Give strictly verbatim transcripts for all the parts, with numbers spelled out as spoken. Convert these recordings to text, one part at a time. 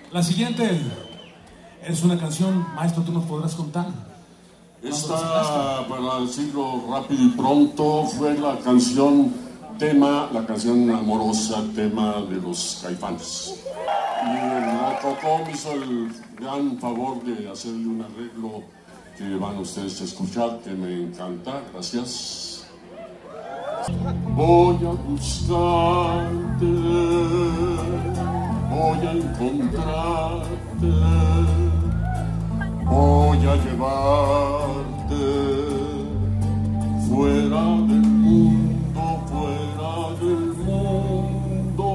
La siguiente es una canción, maestro, tú nos podrás contar. Esta, para decirlo rápido y pronto, fue la canción tema, la canción amorosa, tema de los Caifanes. Y el Cocó me hizo el gran favor de hacerle un arreglo que van ustedes a escuchar, que me encanta. Gracias. Voy a buscarte, voy a encontrarte, voy a llevarte fuera del mundo, fuera del mundo.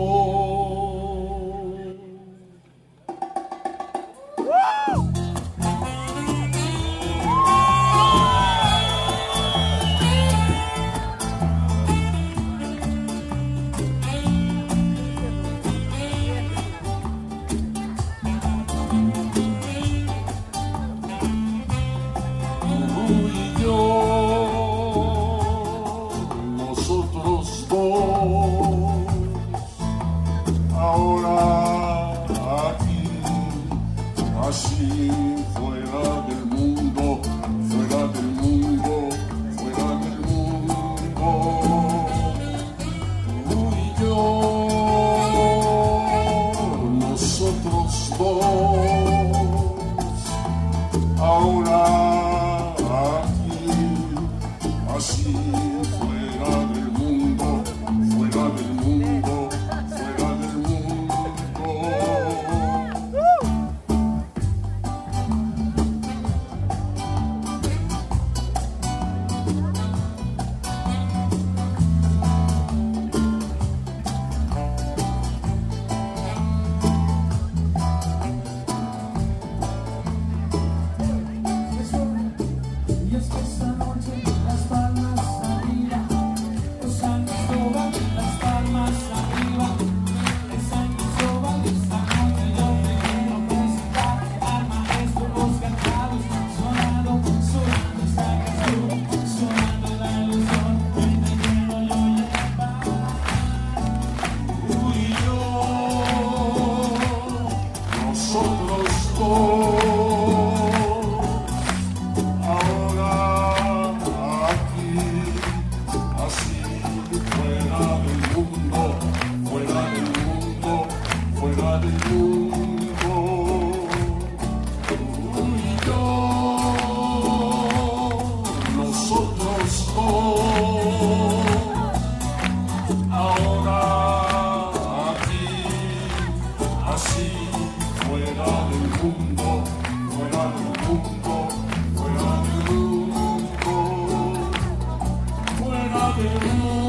Así, fuera del mundo, fuera del mundo, fuera del mundo, tú y yo, nosotros dos, ahora aquí, así, fuera del mundo, fuera del mundo, fuera del mundo. Fuera del mundo, fuera del mundo.